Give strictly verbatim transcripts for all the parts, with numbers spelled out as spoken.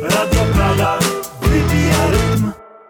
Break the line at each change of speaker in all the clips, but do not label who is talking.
Radio Praga wybija rytm.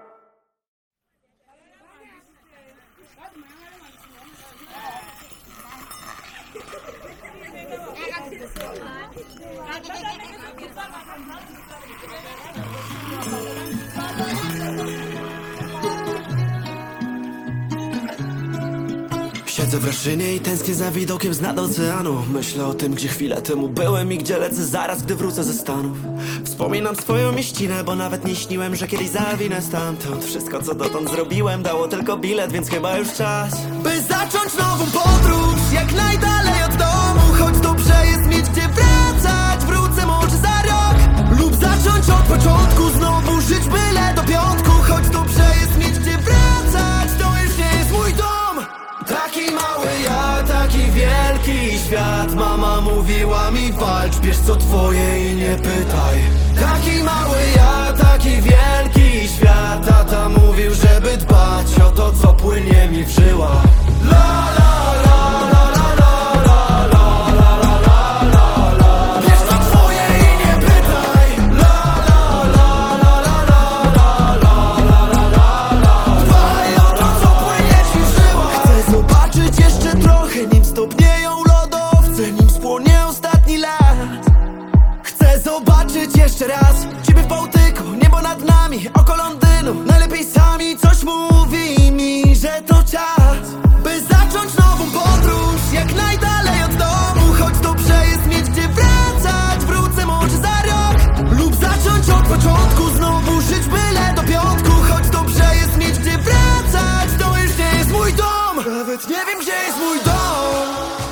Siedzę w Raszynie i tęsknię za widokiem z nad oceanu. Myślę o tym, gdzie chwilę temu byłem i gdzie lecę zaraz, gdy wrócę ze Stanów. Wspominam swoją mieścinę, bo nawet nie śniłem, że kiedyś zawinę stamtąd. Wszystko, co dotąd zrobiłem, dało tylko bilet, więc chyba już czas, by zacząć nową podróż, jak najdalej od domu. Choć dobrze jest mieć gdzie wracać, wrócę może za rok. Lub zacząć od początku, znowu żyć byle do piątku. Choć dobrze jest mieć gdzie wracać, to już nie jest mój dom. Taki mały ja, taki wielki świat. Mama mówiła mi walcz, bierz co twoje i nie pytaj. Taki mały ja, taki wielki świat. Tata mówił, żeby dbać o to, co płynie mi w żyłach. La la la la la la la la la la la la. Bierz co twoje i nie pytaj. La la la la la la la la la la la. Dbaj o to, co płynie ci w żyłach. Chcę zobaczyć jeszcze trochę, nim stopnieją lodowce, nim spłonie ostatni las. Chcę zobaczyć jeszcze raz ciebie w Bałtyku, niebo nad nami, oko Londynu. Najlepiej sami coś mówi mi, że to czas, by zacząć nową podróż, jak najdalej od domu. Choć dobrze jest mieć gdzie wracać, wrócę może za rok. Lub zacząć od początku, znowu żyć byle do piątku. Choć dobrze jest mieć gdzie wracać, to już nie jest mój dom. Nawet nie wiem, gdzie jest mój dom.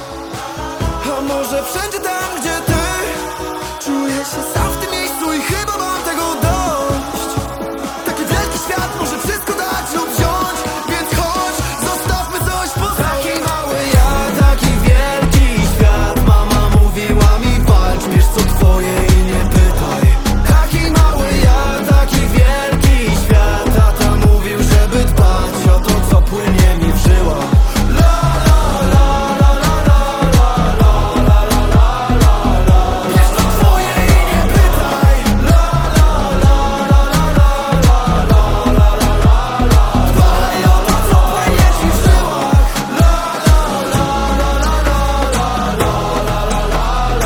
A może wszędzie tam, gdzie ty. Czuję się sam w tym miejscu i chyba mam tego dość. Taki wielki świat może wszystko dać lub wziąć, więc chodź, zostawmy coś po sobie. Taki mały ja, taki wielki świat. Mama mówiła mi walcz, bierz co twoje i nie pytaj. Taki mały ja, taki wielki świat. Tata mówił, żeby dbać o to, co płynie mi w żyłach. La la la la la la la la la la la la. Bierz co twoje i nie pytaj. La la la la la la la la la la la. Dbaj o to, co płynie ci w żyłach. La la la la la la la la la la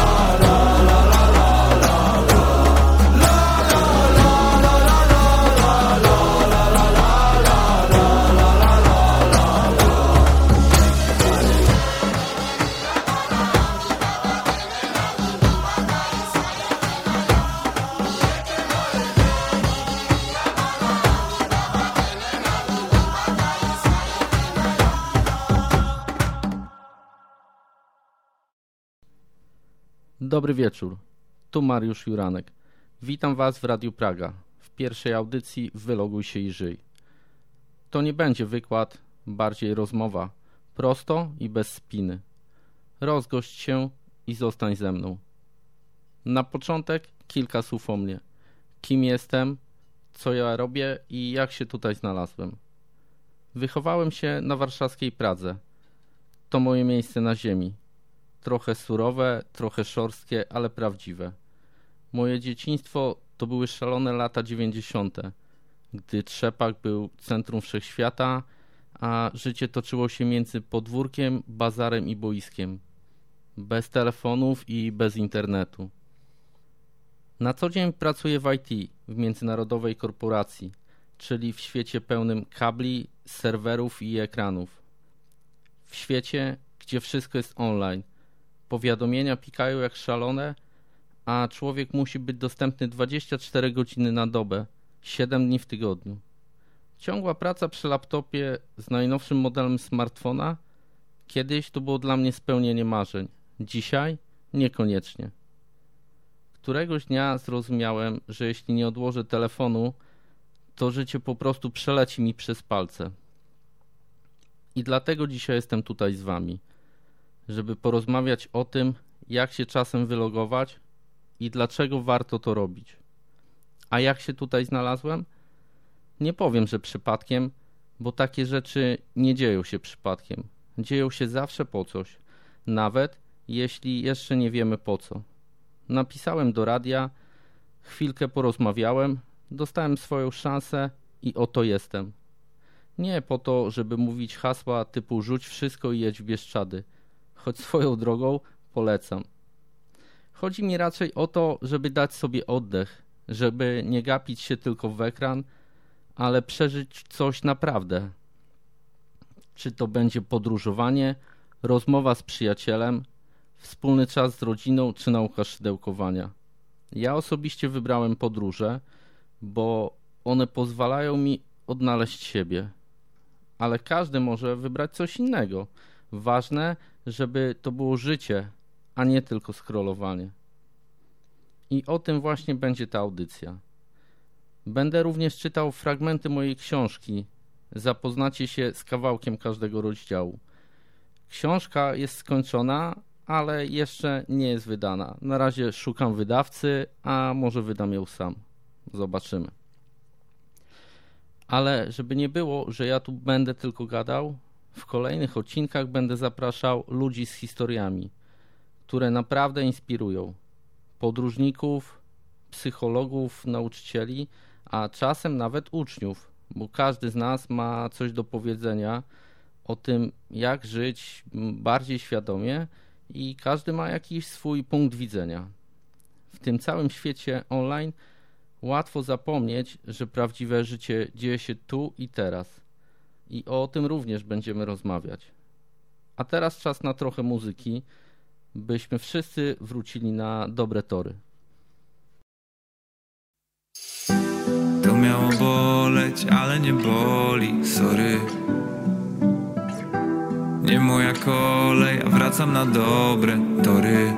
Dobry wieczór, tu Mariusz Juranek. Witam Was w Radiu Praga, w pierwszej audycji Wyloguj się i żyj. To nie będzie wykład, bardziej rozmowa, prosto i bez spiny. Rozgość się i zostań ze mną. Na początek kilka słów o mnie. Kim jestem, co ja robię i jak się tutaj znalazłem. Wychowałem się na warszawskiej Pradze. To moje miejsce na ziemi. Trochę surowe, trochę szorstkie, ale prawdziwe. Moje dzieciństwo to były szalone lata dziewięćdziesiąte, gdy Trzepak był centrum wszechświata, a życie toczyło się między podwórkiem, bazarem i boiskiem. Bez telefonów i bez internetu. Na co dzień pracuję w I T, w międzynarodowej korporacji, czyli w świecie pełnym kabli, serwerów i ekranów. W świecie, gdzie wszystko jest online. Powiadomienia pikają jak szalone, a człowiek musi być dostępny dwadzieścia cztery godziny na dobę, siedem dni w tygodniu. Ciągła praca przy laptopie z najnowszym modelem smartfona kiedyś to było dla mnie spełnienie marzeń. Dzisiaj niekoniecznie. Któregoś dnia zrozumiałem, że jeśli nie odłożę telefonu, to życie po prostu przeleci mi przez palce. I dlatego dzisiaj jestem tutaj z Wami, żeby porozmawiać o tym, jak się czasem wylogować i dlaczego warto to robić. A jak się tutaj znalazłem? Nie powiem, że przypadkiem, bo takie rzeczy nie dzieją się przypadkiem. Dzieją się zawsze po coś, nawet jeśli jeszcze nie wiemy po co. Napisałem do radia, Chwilkę porozmawiałem, dostałem swoją szansę i oto jestem. Nie po to, żeby mówić hasła typu rzuć wszystko i jedź w Bieszczady, choć swoją drogą polecam. Chodzi mi raczej o to, żeby dać sobie oddech, żeby nie gapić się tylko w ekran, ale przeżyć coś naprawdę. Czy to będzie podróżowanie, rozmowa z przyjacielem, wspólny czas z rodziną czy nauka szydełkowania. Ja osobiście wybrałem podróże, bo one pozwalają mi odnaleźć siebie. Ale każdy może wybrać coś innego. Ważne, żeby to było życie, a nie tylko scrollowanie. I o tym właśnie będzie ta audycja. Będę również czytał fragmenty mojej książki. Zapoznacie się z kawałkiem każdego rozdziału. Książka jest skończona, ale jeszcze nie jest wydana. Na razie szukam wydawcy, a może wydam ją sam. Zobaczymy. Ale żeby nie było, że ja tu będę tylko gadał, w kolejnych odcinkach będę zapraszał ludzi z historiami, które naprawdę inspirują. Podróżników, psychologów, nauczycieli, a czasem nawet uczniów, bo każdy z nas ma coś do powiedzenia o tym, jak żyć bardziej świadomie i każdy ma jakiś swój punkt widzenia. W tym całym świecie online łatwo zapomnieć, że prawdziwe życie dzieje się tu i teraz. I o tym również będziemy rozmawiać. A teraz czas na trochę muzyki, byśmy wszyscy wrócili na dobre tory.
To miało boleć, ale nie boli, sorry. Nie moja kolej, a wracam na dobre tory.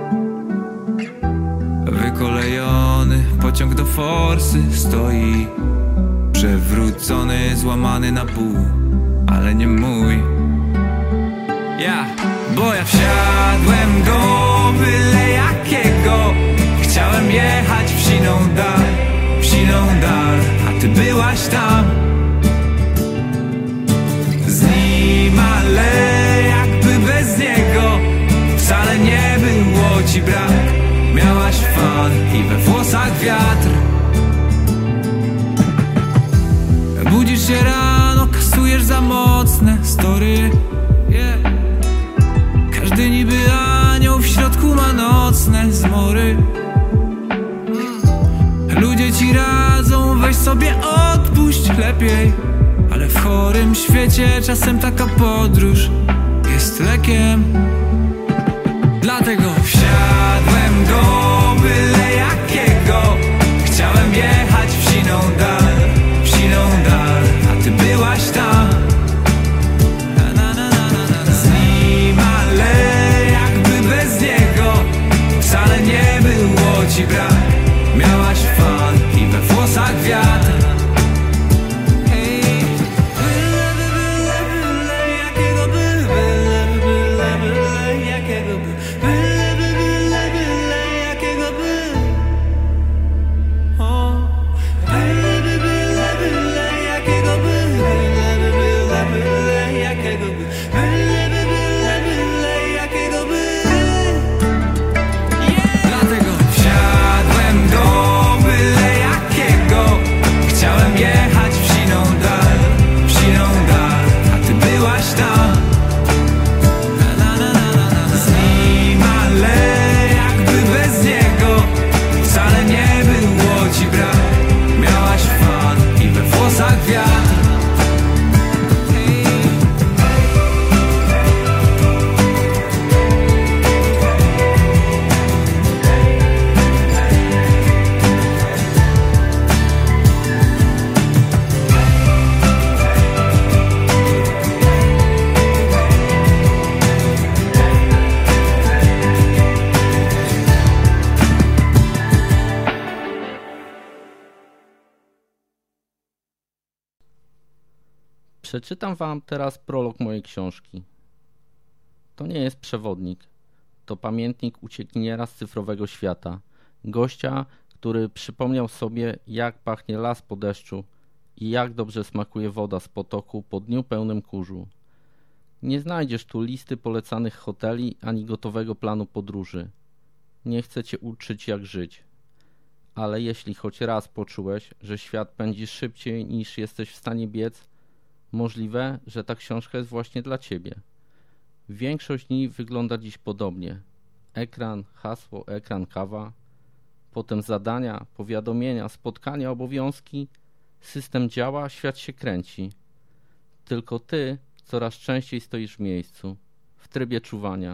Wykolejony pociąg do forsy stoi, przewrócony, złamany na pół, ale nie mój. Ja, bo ja wsiadłem do byle jakiego. Chciałem jechać w siną dal, w siną dal, a ty byłaś tam z nim, ale jakby bez niego wcale nie było ci brak. Miałaś fan i we włosach wiatr. Budzisz się rano, kasujesz za mocne story, yeah. Każdy niby anioł w środku ma nocne zmory. Ludzie ci radzą, weź sobie odpuść lepiej, ale w chorym świecie czasem taka podróż jest lekiem. Dlatego wsiadłem do byle jakiego. Chciałem jechać w siną dal, w siną dal, a ty byłaś tam z nim, ale jakby bez niego wcale nie było ci brak. Miałaś fan i we włosach wiatr.
Przeczytam wam teraz prolog mojej książki. To nie jest przewodnik. To pamiętnik uciekiniera z cyfrowego świata. Gościa, który przypomniał sobie, jak pachnie las po deszczu i jak dobrze smakuje woda z potoku po dniu pełnym kurzu. Nie znajdziesz tu listy polecanych hoteli ani gotowego planu podróży. Nie chcę cię uczyć, jak żyć. Ale jeśli choć raz poczułeś, że świat pędzi szybciej niż jesteś w stanie biec, możliwe, że ta książka jest właśnie dla ciebie. Większość dni wygląda dziś podobnie. Ekran, hasło, ekran, kawa, potem zadania, powiadomienia, spotkania, obowiązki. System działa, świat się kręci. Tylko ty coraz częściej stoisz w miejscu, w trybie czuwania.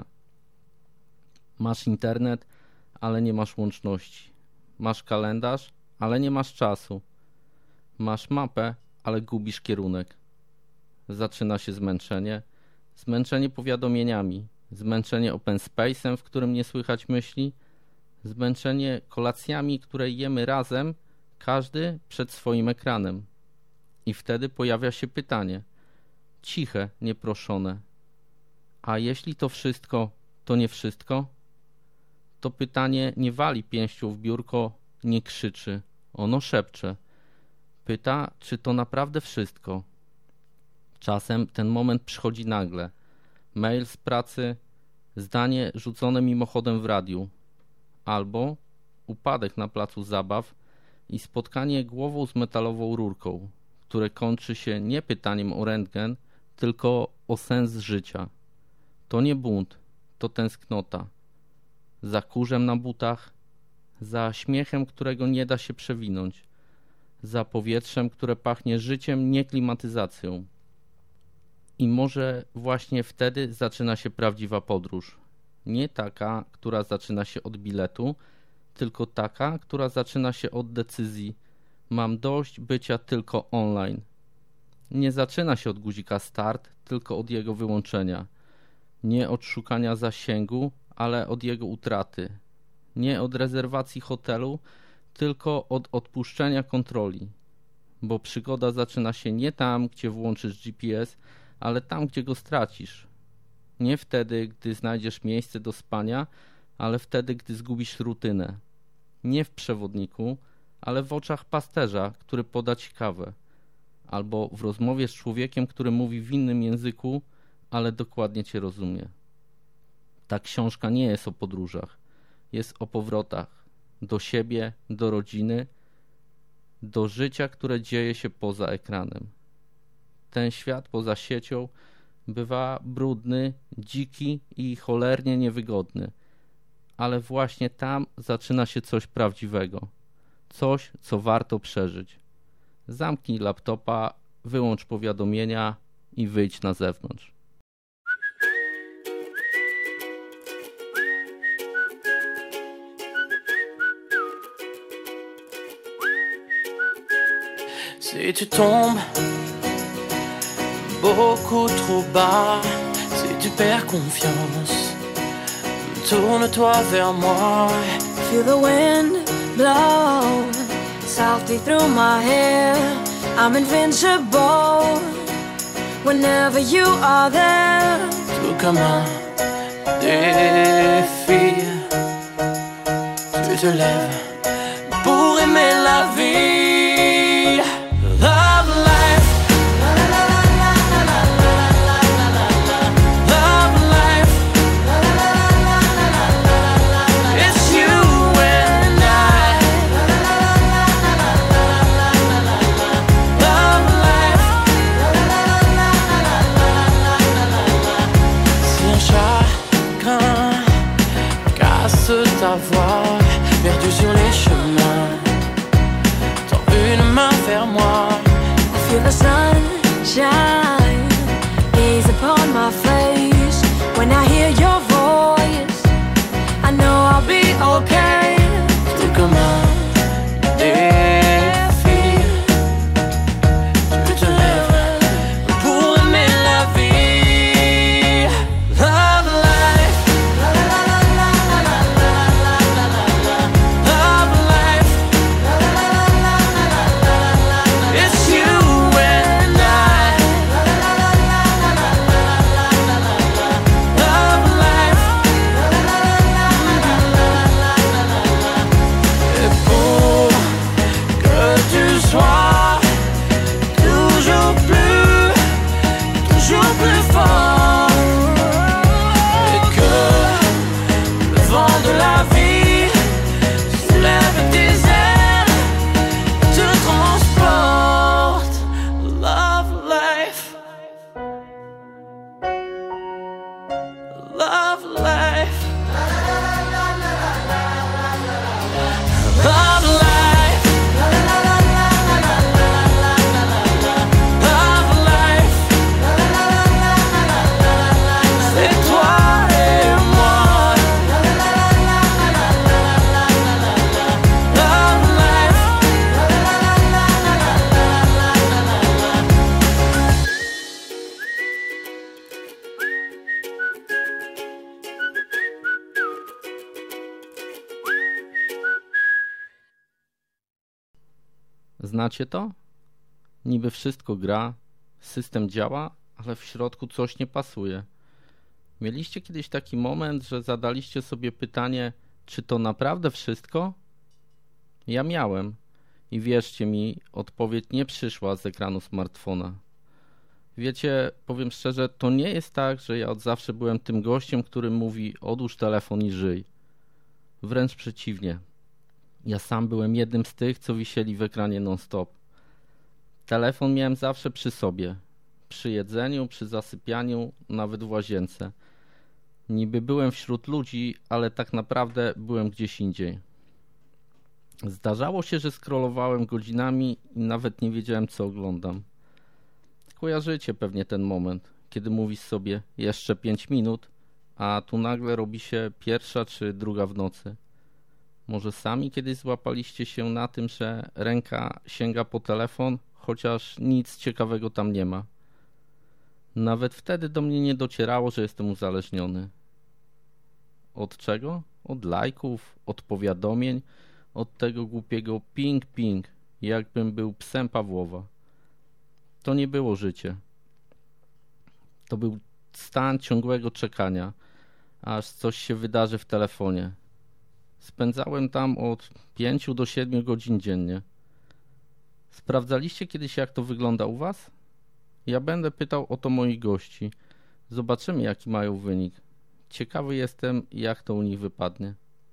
Masz internet, ale nie masz łączności. Masz kalendarz, ale nie masz czasu. Masz mapę, ale gubisz kierunek. Zaczyna się zmęczenie. Zmęczenie powiadomieniami. Zmęczenie open space'em, w którym nie słychać myśli. Zmęczenie kolacjami, które jemy razem, każdy przed swoim ekranem. I wtedy pojawia się pytanie. Ciche, nieproszone. A jeśli to wszystko, to nie wszystko? To pytanie nie wali pięścią w biurko, nie krzyczy. Ono szepcze. Pyta, czy to naprawdę wszystko. Czasem ten moment przychodzi nagle. Mail z pracy, zdanie rzucone mimochodem w radiu. Albo upadek na placu zabaw i spotkanie głową z metalową rurką, które kończy się nie pytaniem o rentgen, tylko o sens życia. To nie bunt, to tęsknota. Za kurzem na butach, za śmiechem, którego nie da się przewinąć, za powietrzem, które pachnie życiem, nie klimatyzacją. I może właśnie wtedy zaczyna się prawdziwa podróż. Nie taka, która zaczyna się od biletu, tylko taka, która zaczyna się od decyzji. Mam dość bycia tylko online. Nie zaczyna się od guzika start, tylko od jego wyłączenia. Nie od szukania zasięgu, ale od jego utraty. Nie od rezerwacji hotelu, tylko od odpuszczenia kontroli. Bo przygoda zaczyna się nie tam, gdzie włączysz G P S, ale tam, gdzie go stracisz. Nie wtedy, gdy znajdziesz miejsce do spania, ale wtedy, gdy zgubisz rutynę. Nie w przewodniku, ale w oczach pasterza, który poda ci kawę. Albo w rozmowie z człowiekiem, który mówi w innym języku, ale dokładnie cię rozumie. Ta książka nie jest o podróżach. Jest o powrotach. Do siebie, do rodziny, do życia, które dzieje się poza ekranem. Ten świat poza siecią bywa brudny, dziki i cholernie niewygodny. Ale właśnie tam zaczyna się coś prawdziwego. Coś, co warto przeżyć. Zamknij laptopa, wyłącz powiadomienia i wyjdź na zewnątrz.
Si tu tombes beaucoup trop bas, si tu perds confiance, tourne-toi vers moi.
Feel the wind blow softly through my hair. I'm invincible whenever you are there.
Tout comme un défi, tu te lèves pour aimer la vie. Love life, la la la la la la la la la la. Love life, la la la la la la la la. It's you and I. La la la la la la la la la la. Love life, la la la la la la la la la. Si un chagrin casse ta voix, perdu sur les
Znacie to? Niby wszystko gra, system działa, ale w środku coś nie pasuje. Mieliście kiedyś taki moment, że zadaliście sobie pytanie, czy to naprawdę wszystko? Ja miałem i wierzcie mi, odpowiedź nie przyszła z ekranu smartfona. Wiecie, powiem szczerze, to nie jest tak, że ja od zawsze byłem tym gościem, który mówi odłóż telefon i żyj. Wręcz przeciwnie. Ja sam byłem jednym z tych, co wisieli w ekranie non-stop. Telefon miałem zawsze przy sobie. Przy jedzeniu, przy zasypianiu, nawet w łazience. Niby byłem wśród ludzi, ale tak naprawdę byłem gdzieś indziej. Zdarzało się, że scrollowałem godzinami i nawet nie wiedziałem, co oglądam. Kojarzycie pewnie ten moment, kiedy mówisz sobie jeszcze pięć minut, a tu nagle robi się pierwsza czy druga w nocy. Może sami kiedyś złapaliście się na tym, że ręka sięga po telefon, chociaż nic ciekawego tam nie ma. Nawet wtedy do mnie nie docierało, że jestem uzależniony. Od czego? Od lajków, od powiadomień, od tego głupiego ping ping, jakbym był psem Pawłowa. To nie było życie. To był stan ciągłego czekania, aż coś się wydarzy w telefonie. Spędzałem tam od pięciu do siedmiu godzin dziennie. Sprawdzaliście kiedyś, jak to wygląda u was? Ja będę pytał o to moich gości. Zobaczymy, jaki mają wynik. Ciekawy jestem, jak to u nich wypadnie.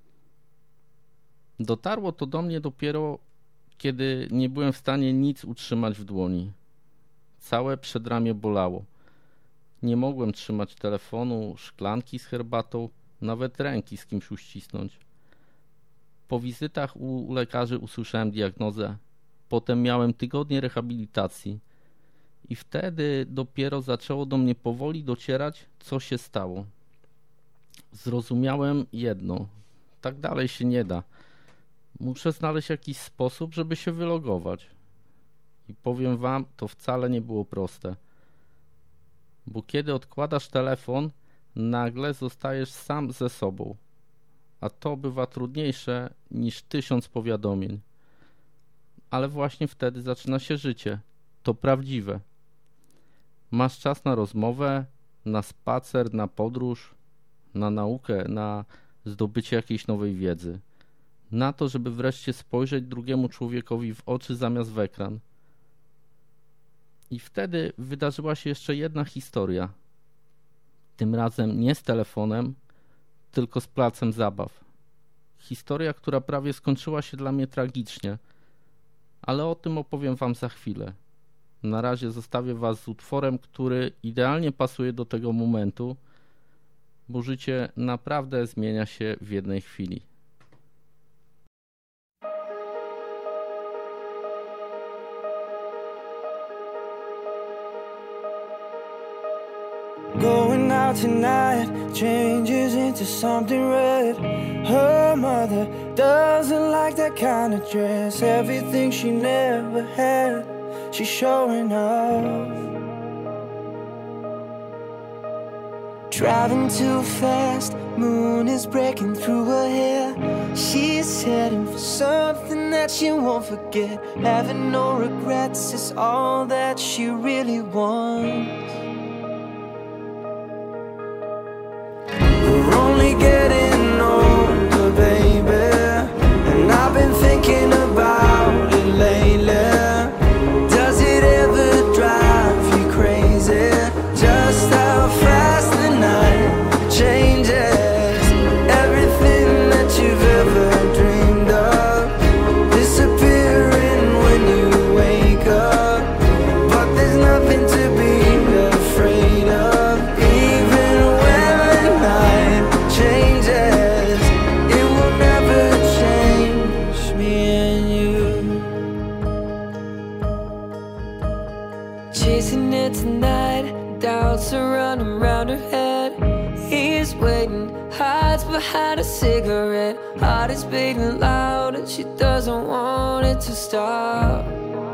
Dotarło to do mnie dopiero, kiedy nie byłem w stanie nic utrzymać w dłoni. Całe przedramię bolało. Nie mogłem trzymać telefonu, szklanki z herbatą, nawet ręki z kimś uścisnąć. Po wizytach u lekarzy usłyszałem diagnozę. Potem miałem tygodnie rehabilitacji. I wtedy dopiero zaczęło do mnie powoli docierać, co się stało. Zrozumiałem jedno. Tak dalej się nie da. Muszę znaleźć jakiś sposób, żeby się wylogować. I powiem wam, to wcale nie było proste. Bo kiedy odkładasz telefon, nagle zostajesz sam ze sobą. A to bywa trudniejsze niż tysiąc powiadomień. Ale właśnie wtedy zaczyna się życie. To prawdziwe. Masz czas na rozmowę, na spacer, na podróż, na naukę, na zdobycie jakiejś nowej wiedzy. Na to, żeby wreszcie spojrzeć drugiemu człowiekowi w oczy zamiast w ekran. I wtedy wydarzyła się jeszcze jedna historia. Tym razem nie z telefonem, tylko z placem zabaw. Historia, która prawie skończyła się dla mnie tragicznie. Ale o tym opowiem wam za chwilę. Na razie zostawię was z utworem, który idealnie pasuje do tego momentu, bo życie naprawdę zmienia się w jednej chwili.
Going out tonight changes into something red. Her mother doesn't like that kind of dress. Everything she never had, she's showing off. Driving too fast, moon is breaking through her hair. She's heading for something that she won't forget. Having no regrets is all that she really wants. We're only getting older, baby, and I've been thinking about it lately. Does it ever drive you crazy? Just how fast the night changes. Everything that you've ever dreamed of disappearing when you wake up. But there's nothing to be afraid of. Even when the night changes, it will never change me and you. Chasing it tonight, doubts are running round her head. He's waiting, hides behind a cigarette. Heart is beating loud and she doesn't want it to stop.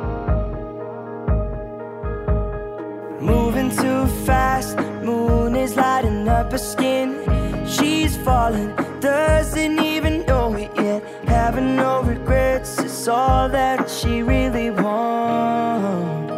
Moving too fast, moon is lighting up her skin. She's falling, doesn't even know it yet. Having no regrets is It's all that she really wants.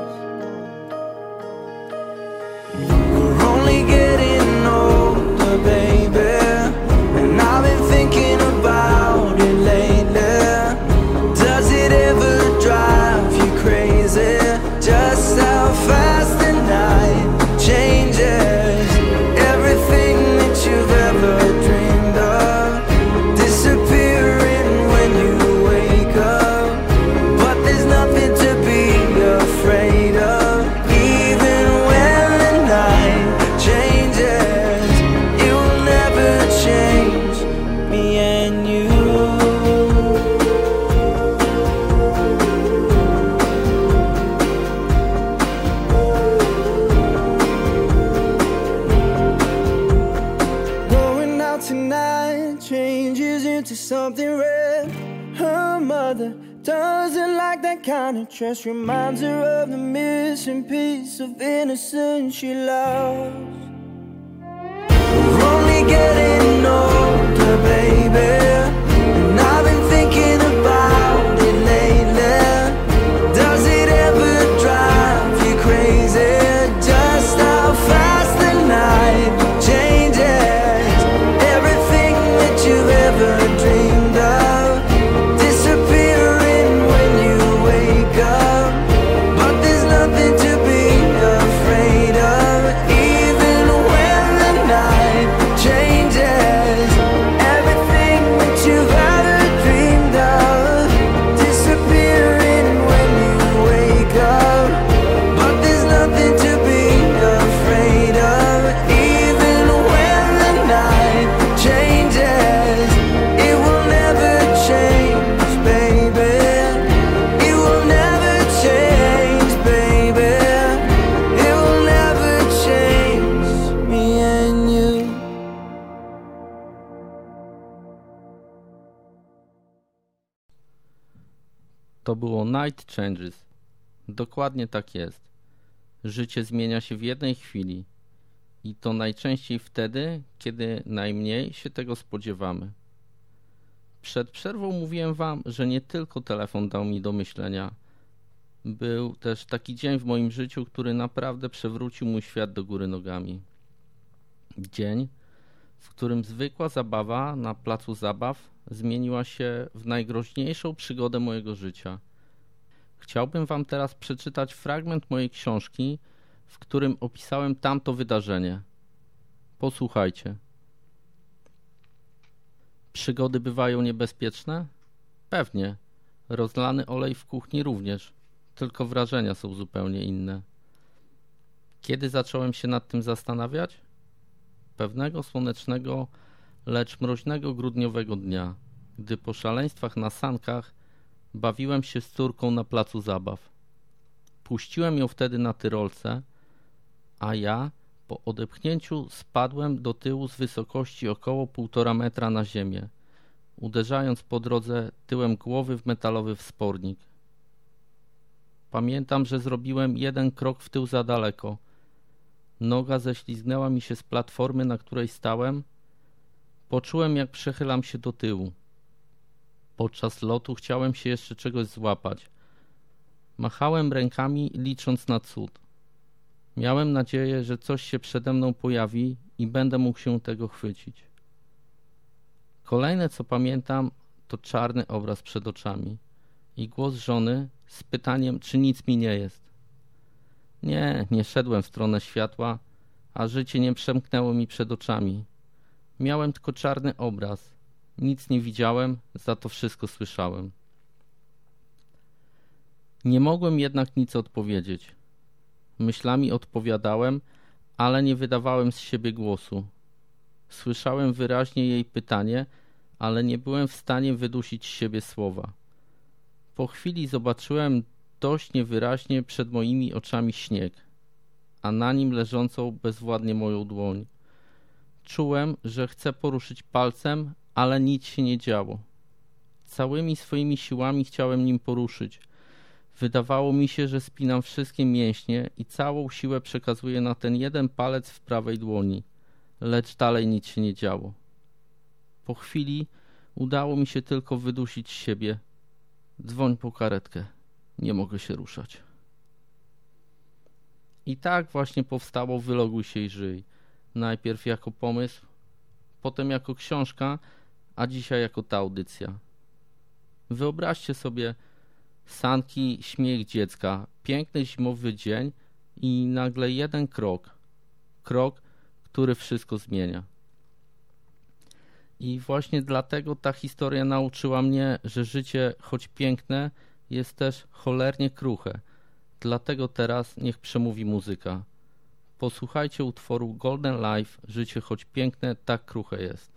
We're only getting older, baby, and I've been thinking about it lately. Does it ever drive you crazy? Just how fast the night changes. Everything that you've ever dreamed of disappearing when you wake up. But there's nothing to be afraid of. Even when the night changes, it will never change me and you. Going out tonight changes into something red. Her mother doesn't like that kind of dress. Reminds her of the missing piece of innocence she lost. We're only getting older, baby, and I've been thinking about it lately. Does it ever drive you crazy? Just how fast the night changes. Everything that you've ever dreamed of disappearing when you wake up. But there's nothing to be afraid of. Even when the night changes, everything that you've ever dreamed of disappearing when you wake up. But there's nothing to be afraid of. Even when the night changes, it will never change, baby. It will never change, baby. It will never change me and you.
To było Night Changes. Dokładnie tak jest. Życie zmienia się w jednej chwili i to najczęściej wtedy, kiedy najmniej się tego spodziewamy. Przed przerwą mówiłem wam, że nie tylko telefon dał mi do myślenia. Był też taki dzień w moim życiu, który naprawdę przewrócił mój świat do góry nogami. Dzień, w którym zwykła zabawa na placu zabaw zmieniła się w najgroźniejszą przygodę mojego życia. Chciałbym wam teraz przeczytać fragment mojej książki, w którym opisałem tamto wydarzenie. Posłuchajcie. Przygody bywają niebezpieczne? Pewnie. Rozlany olej w kuchni również, tylko wrażenia są zupełnie inne. Kiedy zacząłem się nad tym zastanawiać? Pewnego słonecznego, lecz mroźnego grudniowego dnia, gdy po szaleństwach na sankach bawiłem się z córką na placu zabaw. Puściłem ją wtedy na tyrolce, a ja po odepchnięciu spadłem do tyłu z wysokości około półtora metra na ziemię, uderzając po drodze tyłem głowy w metalowy wspornik. Pamiętam, że zrobiłem jeden krok w tył za daleko. Noga ześlizgnęła mi się z platformy, na której stałem. Poczułem, jak przechylam się do tyłu. Podczas lotu chciałem się jeszcze czegoś złapać. Machałem rękami, licząc na cud. Miałem nadzieję, że coś się przede mną pojawi i będę mógł się tego chwycić. Kolejne, co pamiętam, to czarny obraz przed oczami i głos żony z pytaniem, czy nic mi nie jest. Nie, nie szedłem w stronę światła, a życie nie przemknęło mi przed oczami. Miałem tylko czarny obraz. Nic nie widziałem, za to wszystko słyszałem. Nie mogłem jednak nic odpowiedzieć. Myślami odpowiadałem, ale nie wydawałem z siebie głosu. Słyszałem wyraźnie jej pytanie, ale nie byłem w stanie wydusić z siebie słowa. Po chwili zobaczyłem dość niewyraźnie przed moimi oczami śnieg, a na nim leżącą bezwładnie moją dłoń. Czułem, że chcę poruszyć palcem, ale nic się nie działo. Całymi swoimi siłami chciałem nim poruszyć. Wydawało mi się, że spinam wszystkie mięśnie i całą siłę przekazuję na ten jeden palec w prawej dłoni, lecz dalej nic się nie działo. Po chwili udało mi się tylko wydusić z siebie. Dzwoń po karetkę. Nie mogę się ruszać. I tak właśnie powstało Wyloguj się i żyj. Najpierw jako pomysł, potem jako książka, a dzisiaj jako ta audycja. Wyobraźcie sobie sanki, śmiech dziecka, piękny zimowy dzień i nagle jeden krok. Krok, który wszystko zmienia. I właśnie dlatego ta historia nauczyła mnie, że życie, choć piękne, jest też cholernie kruche. Dlatego teraz niech przemówi muzyka. Posłuchajcie utworu Golden Life, życie choć piękne, tak kruche jest.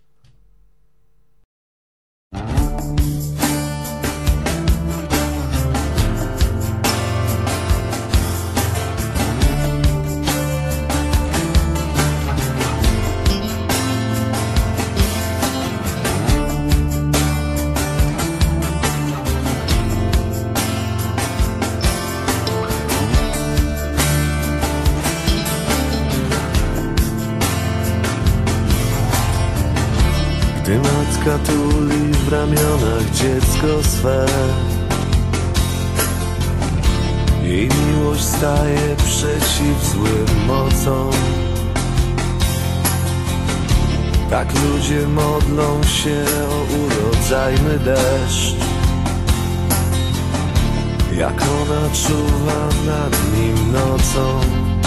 Gdy matka tuli w ramionach dziecko swe, jej miłość staje przeciw złym mocom. Tak ludzie modlą się o urodzajny deszcz, jak ona czuwa nad nim nocą.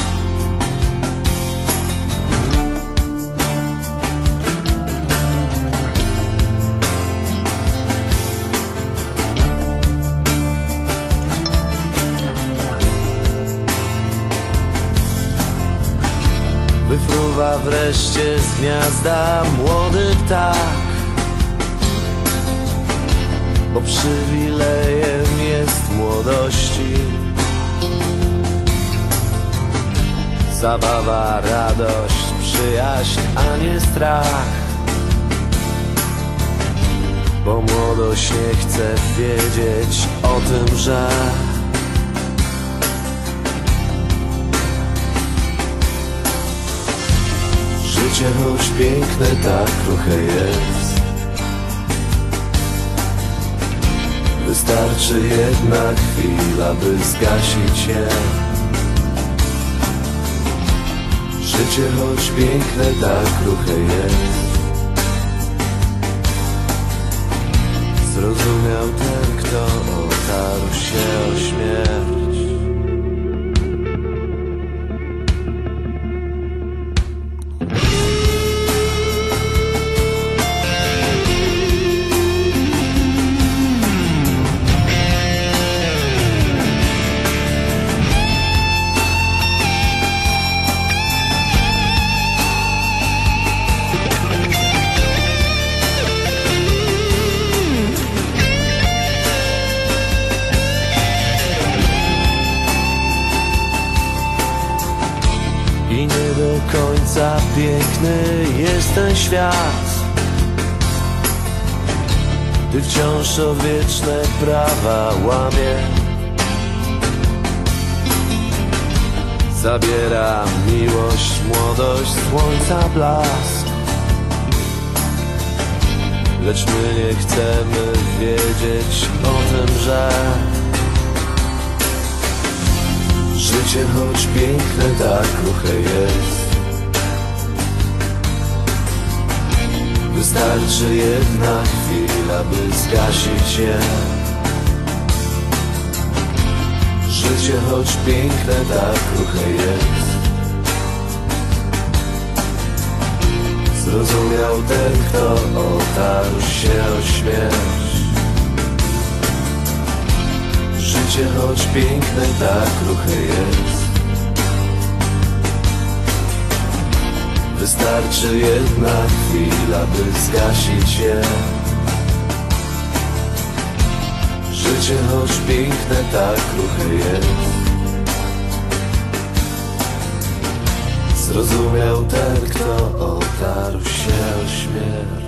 Wyfruwa wreszcie z gniazda młody ptak, bo przywilejem jest młodości zabawa, radość, przyjaźń, a nie strach. Bo młodość nie chce wiedzieć o tym, że życie, choć piękne, tak kruche jest. Wystarczy jedna chwila, by zgasić je. Życie, choć piękne, tak kruche jest. Zrozumiał ten, kto otarł się o śmierć. I nie do końca piękny jest ten świat, gdy wciąż o wieczne prawa łamie. Zabiera miłość, młodość, słońca blask, lecz my nie chcemy wiedzieć o tym, że życie, choć piękne, tak kruche jest. Wystarczy jedna chwila, by zgasić je. Życie, choć piękne, tak kruche jest. Zrozumiał ten, kto otarł się o śmierć. Życie, choć piękne, tak kruche jest. Wystarczy jedna chwila, by zgasić je. Życie, choć piękne, tak kruche jest. Zrozumiał ten, kto otarł się o śmierć.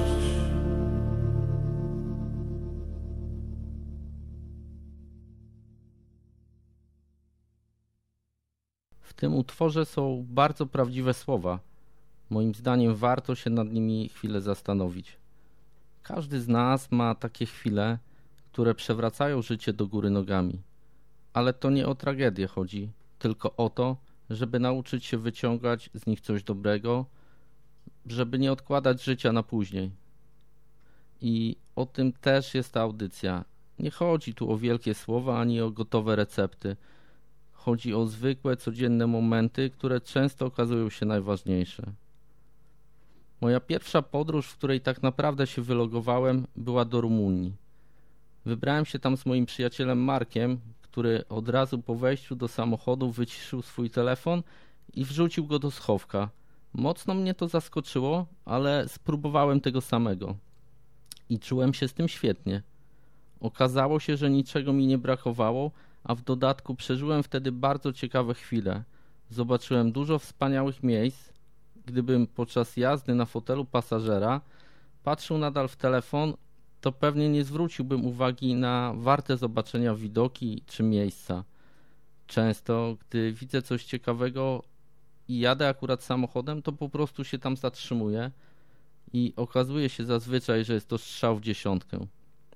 W tym utworze są bardzo prawdziwe słowa. Moim zdaniem warto się nad nimi chwilę zastanowić. Każdy z nas ma takie chwile, które przewracają życie do góry nogami. Ale to nie o tragedię chodzi, tylko o to, żeby nauczyć się wyciągać z nich coś dobrego, żeby nie odkładać życia na później. I o tym też jest ta audycja. Nie chodzi tu o wielkie słowa ani o gotowe recepty. Chodzi o zwykłe, codzienne momenty, które często okazują się najważniejsze. Moja pierwsza podróż, w której tak naprawdę się wylogowałem, była do Rumunii. Wybrałem się tam z moim przyjacielem Markiem, który od razu po wejściu do samochodu wyciszył swój telefon i wrzucił go do schowka. Mocno mnie to zaskoczyło, ale spróbowałem tego samego. I czułem się z tym świetnie. Okazało się, że niczego mi nie brakowało, a w dodatku przeżyłem wtedy bardzo ciekawe chwile. Zobaczyłem dużo wspaniałych miejsc. Gdybym podczas jazdy na fotelu pasażera patrzył nadal w telefon, to pewnie nie zwróciłbym uwagi na warte zobaczenia widoki czy miejsca. Często, gdy widzę coś ciekawego i jadę akurat samochodem, to po prostu się tam zatrzymuję i okazuje się zazwyczaj, że jest to strzał w dziesiątkę.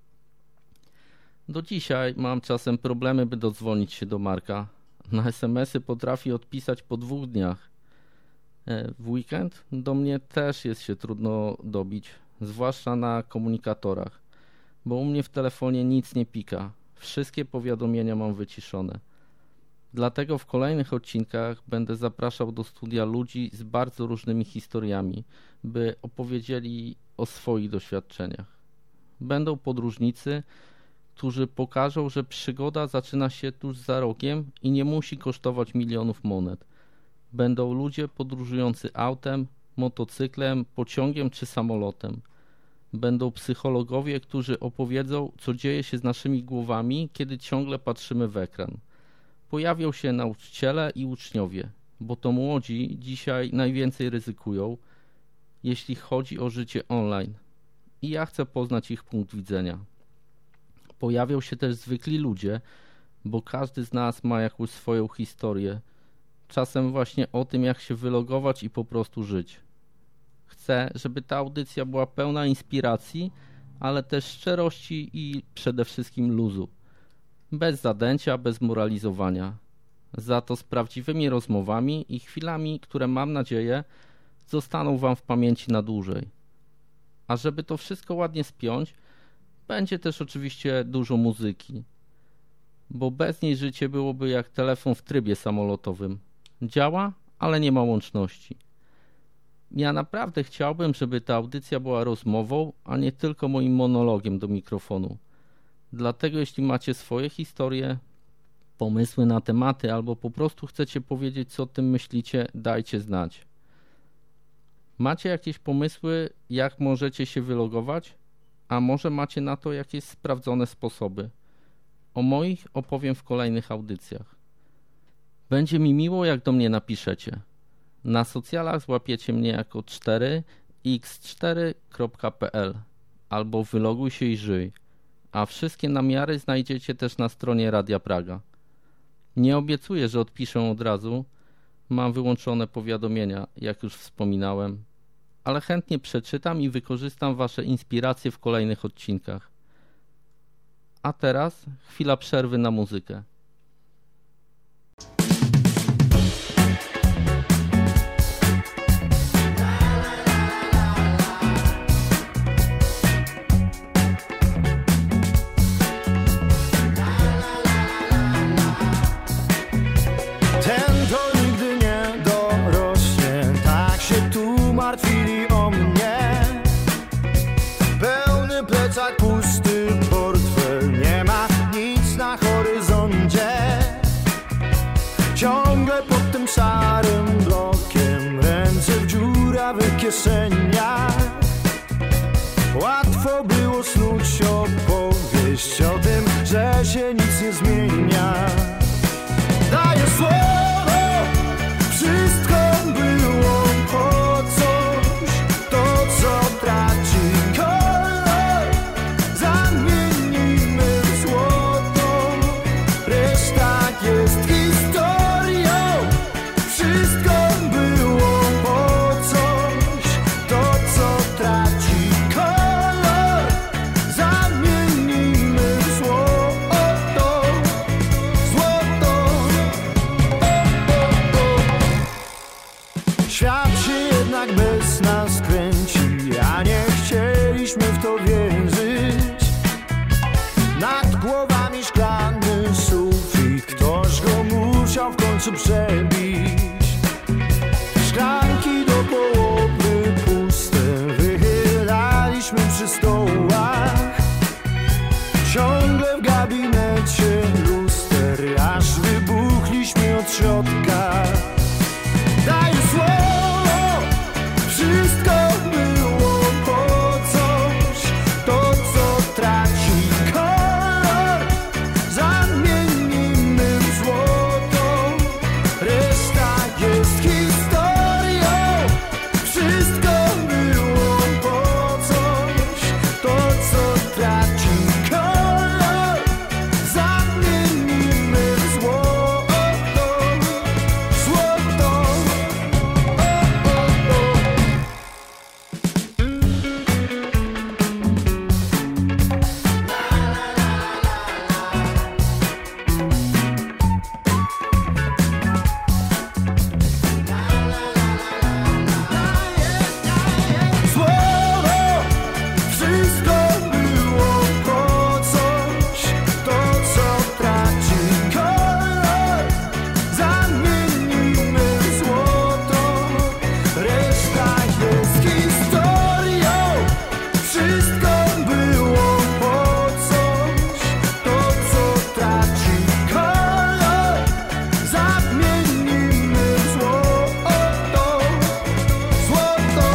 Do dzisiaj mam czasem problemy, by dodzwonić się do Marka. Na es em esy potrafi odpisać po dwóch dniach. W weekend do mnie też jest się trudno dobić, zwłaszcza na komunikatorach, bo u mnie w telefonie nic nie pika. Wszystkie powiadomienia mam wyciszone. Dlatego w kolejnych odcinkach będę zapraszał do studia ludzi z bardzo różnymi historiami, by opowiedzieli o swoich doświadczeniach. Będą podróżnicy, którzy pokażą, że przygoda zaczyna się tuż za rogiem i nie musi kosztować milionów monet. Będą ludzie podróżujący autem, motocyklem, pociągiem czy samolotem. Będą psychologowie, którzy opowiedzą, co dzieje się z naszymi głowami, kiedy ciągle patrzymy w ekran. Pojawią się nauczyciele i uczniowie, bo to młodzi dzisiaj najwięcej ryzykują, jeśli chodzi o życie online. I ja chcę poznać ich punkt widzenia. Pojawią się też zwykli ludzie, bo każdy z nas ma jakąś swoją historię. Czasem właśnie o tym, jak się wylogować i po prostu żyć. Chcę, żeby ta audycja była pełna inspiracji, ale też szczerości i przede wszystkim luzu. Bez zadęcia, bez moralizowania. Za to z prawdziwymi rozmowami i chwilami, które mam nadzieję zostaną Wam w pamięci na dłużej. A żeby to wszystko ładnie spiąć, będzie też oczywiście dużo muzyki. Bo bez niej życie byłoby jak telefon w trybie samolotowym. Działa, ale nie ma łączności. Ja naprawdę chciałbym, żeby ta audycja była rozmową, a nie tylko moim monologiem do mikrofonu. Dlatego jeśli macie swoje historie, pomysły na tematy albo po prostu chcecie powiedzieć, co o tym myślicie, dajcie znać. Macie jakieś pomysły, jak możecie się wylogować? A może macie na to jakieś sprawdzone sposoby? O moich opowiem w kolejnych audycjach. Będzie mi miło, jak do mnie napiszecie. Na socjalach złapiecie mnie jako cztery x cztery kropka p l albo wyloguj się i żyj, a wszystkie namiary znajdziecie też na stronie Radia Praga. Nie obiecuję, że odpiszę od razu, mam wyłączone powiadomienia, jak już wspominałem, ale chętnie przeczytam i wykorzystam Wasze inspiracje w kolejnych odcinkach. A teraz chwila przerwy na muzykę.
Martwili o mnie. Pełny plecak, pusty portfel, nie ma nic na horyzoncie. Ciągle pod tym szarym blokiem, ręce w dziurawych kieszeniach. Łatwo było snuć opowieść o tym, że się nic nie zmienia. Daję słowo, wszystko było po coś, to co traci kolor, zamienimy w złoto, reszta jest historią. Wszystko było po coś, to co traci kolor, zamienimy w końcu przebić. Szklanki do połowy puste wychylaliśmy przy stołach. Ciągle w gabinecie luster, aż wybuchliśmy od środka. Daję słowo, wszystko było po coś. To, co traci kolor, zamienimy w złoto. Reszta jest historią. Wszystko było po coś. To, co traci kolor, zamienimy w złoto. Złoto. Słowo, wszystko było po coś. To, co traci kolor, zamienimy w złoto. Reszta jest historią. Wszystko było po coś. To, co traci kolor, zamienimy w złoto. Złoto.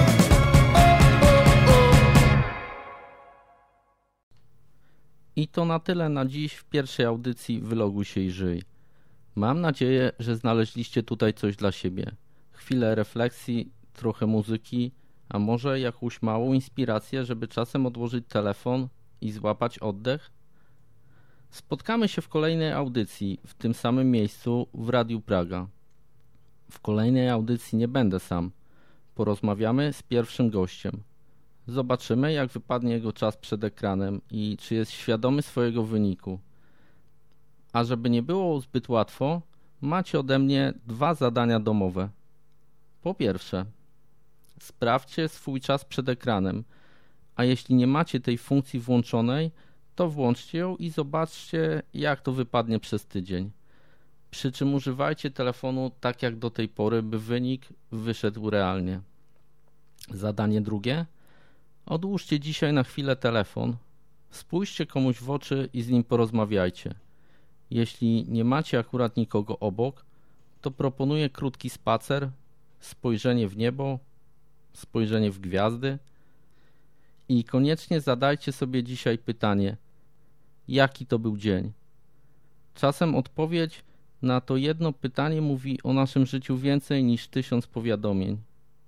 I to na tyle na dziś w pierwszej audycji Wyloguj się i żyj. Mam nadzieję, że znaleźliście tutaj coś dla siebie. Chwilę refleksji, trochę muzyki, a może jakąś małą inspirację, żeby czasem odłożyć telefon i złapać oddech? Spotkamy się w kolejnej audycji, w tym samym miejscu w Radiu Praga. W kolejnej audycji nie będę sam. Porozmawiamy z pierwszym gościem. Zobaczymy, jak wypadnie jego czas przed ekranem i czy jest świadomy swojego wyniku. A żeby nie było zbyt łatwo, macie ode mnie dwa zadania domowe. Po pierwsze, sprawdźcie swój czas przed ekranem, a jeśli nie macie tej funkcji włączonej, to włączcie ją i zobaczcie, jak to wypadnie przez tydzień. Przy czym używajcie telefonu tak jak do tej pory, by wynik wyszedł realnie. Zadanie drugie. Odłóżcie dzisiaj na chwilę telefon, spójrzcie komuś w oczy i z nim porozmawiajcie. Jeśli nie macie akurat nikogo obok, to proponuję krótki spacer, spojrzenie w niebo, spojrzenie w gwiazdy i koniecznie zadajcie sobie dzisiaj pytanie, jaki to był dzień. Czasem odpowiedź na to jedno pytanie mówi o naszym życiu więcej niż tysiąc powiadomień.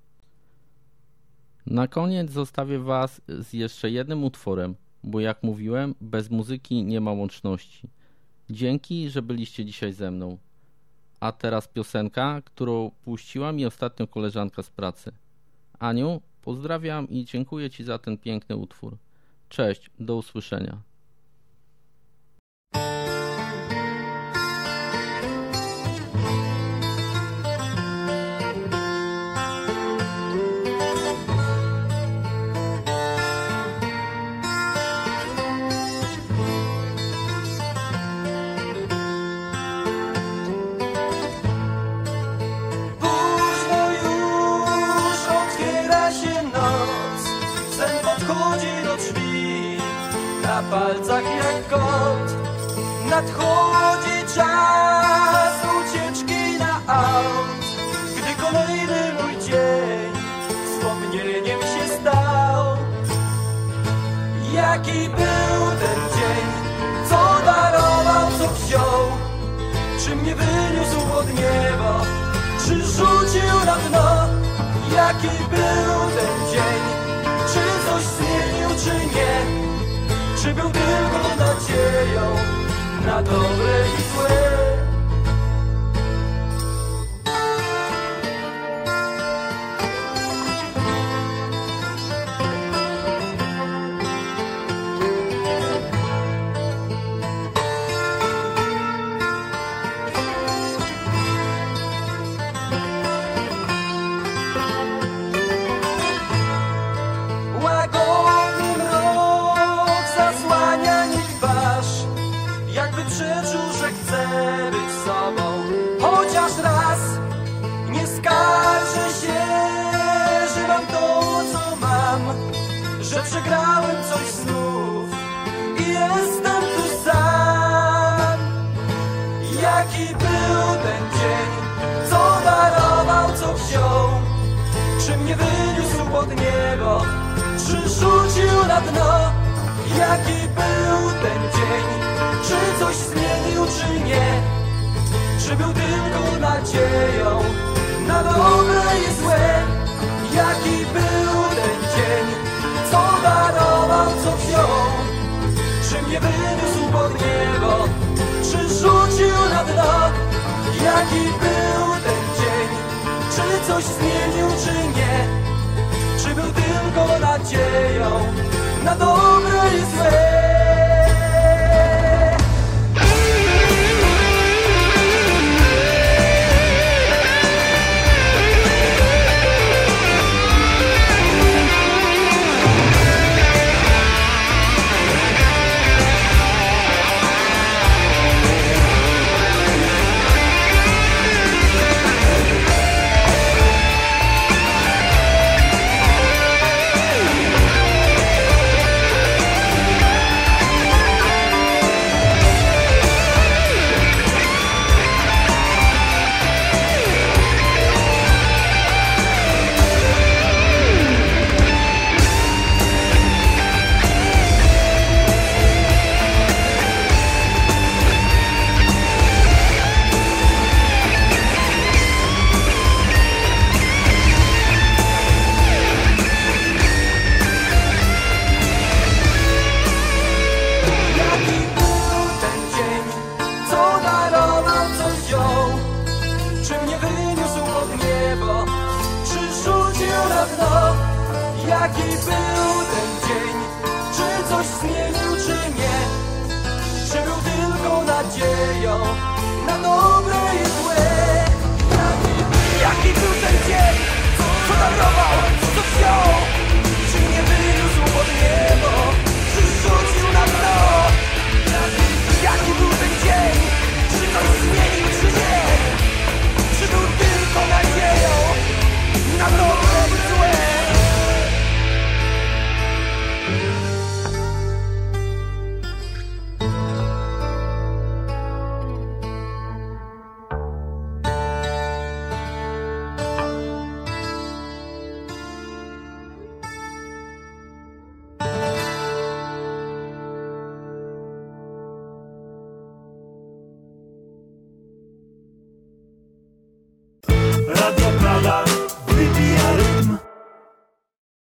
Na koniec zostawię Was z jeszcze jednym utworem, bo jak mówiłem, bez muzyki nie ma łączności. Dzięki, że byliście dzisiaj ze mną. A teraz piosenka, którą puściła mi ostatnio koleżanka z pracy. Aniu, pozdrawiam i dziękuję Ci za ten piękny utwór. Cześć, do usłyszenia.
Późno już otwiera się noc, sen podchodzi do drzwi, na palcach jak kot. Nadchodzi czas ucieczki na aut, gdy kolejny mój dzień wspomnieniem się stał. Jaki był ten dzień, co darował, co wziął, czy mnie wyniósł od nieba, czy rzucił na dno? Jaki był ten dzień, czy coś zmienił, czy nie? Czy był tylko nadzieją na dobre i złe? Łagodny mrok zasłania mi twarz, jakby przeczuł, że chcę być sobą.
przegrałem coś znów i jestem tu sam. Jaki był ten dzień, co darował, co wziął? Czy mnie wyniósł pod niebo, czy rzucił na dno? Jaki był ten dzień, czy coś zmienił, czy nie? Czy był tylko nadzieją na dobre i złe? Jaki był ten dzień, co darował, co wziął? Czy mnie wyniósł pod niebo, czy rzucił na dno? Jaki był ten dzień, czy coś zmienił, czy nie? Czy był tylko nadzieją na dobre i złe? Jaki był ten dzień, czy coś zmienił, czy nie? Czy był tylko nadzieją na dobre i złe? Jaki, jaki był ten dzień, co darował, co wziął? Czy mnie wyniósł pod niebo, czy rzucił na dno? Jaki, jaki był ten dzień, czy coś zmienił, czy nie? Czy był tylko nadzieją na dobre i złe?
Radio Praga.